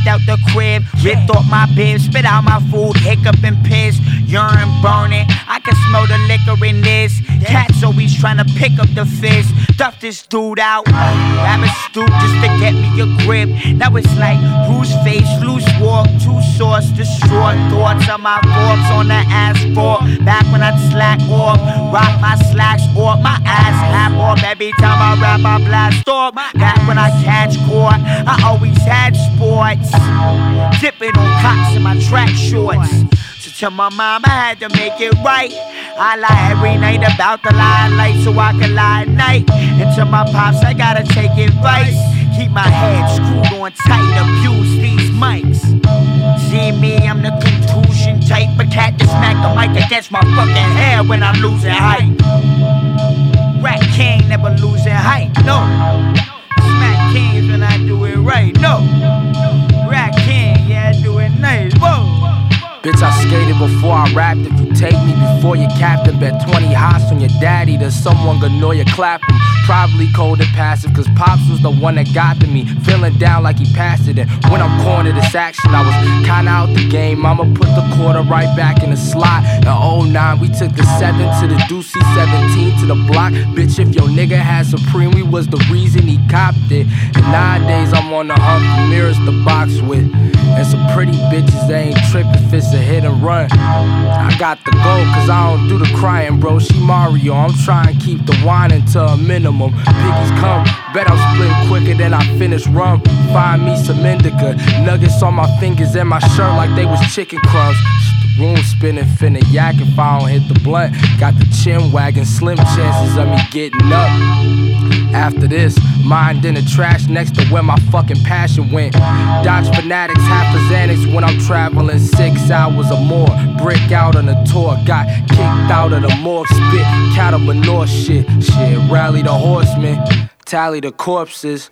out the crib, ripped off my bib, spit out my food, hiccup and piss, urine burning. I can smell the liquor in this. Cats always trying to pick up the fist. Stuff this dude out, grab a stoop just to get me a grip. Now it's like bruised face, loose walk, two sauce, distraught thoughts of my corpse on the asphalt. Back when I'd slack off, rock my slacks off, my ass half off. Every time I rap, I blast off. Back when I catch court, I always had sports. Dipping on cops in my track shorts. So to my mom, I had to make it right. I lie every night about the limelight so I can lie at night. And to my pops, I gotta take advice. Keep my head screwed on tight, abuse these mics. See me, I'm the contusion type, a cat that smack the mic against my fucking head when I'm losing height. Rat King never losing height, no. Smack kings when I do it right, no. Rat King, yeah, I do it nice, whoa. Bitch, I skated before I rapped. If you take me before your captain, bet 20 hots on your daddy. There's someone gonna know you clap him. Probably cold and passive, cause Pops was the one that got to me. Feeling down like he passed it. And when I'm cornered, this action, I was kinda out the game. I'ma put the quarter right back in the slot. In 09, we took the 7 to the Deucey, 17 to the block. Bitch, if your nigga had Supreme, we was the reason he copped it. And nowadays, I'm on the hunt for mirrors to box with. And some pretty bitches, they ain't tripping if it's a hit and run. I got the goal, cause I don't do the crying, bro. She Mario, I'm trying to keep the whining to a minimum. Piggies come, bet I'm splitting quicker than I finish rum. Find me some indica, nuggets on my fingers and my shirt like they was chicken crumbs. The room spinning, finna yak if I don't hit the blunt. Got the chin wagging, slim chances of me getting up. After this, mind in the trash next to where my fucking passion went. Dodge fanatics, half a Xanax when I'm traveling 6 hours or more. Break out on a tour, got kicked out of the morgue. Spit cattle manure shit. Rally the horsemen, tally the corpses.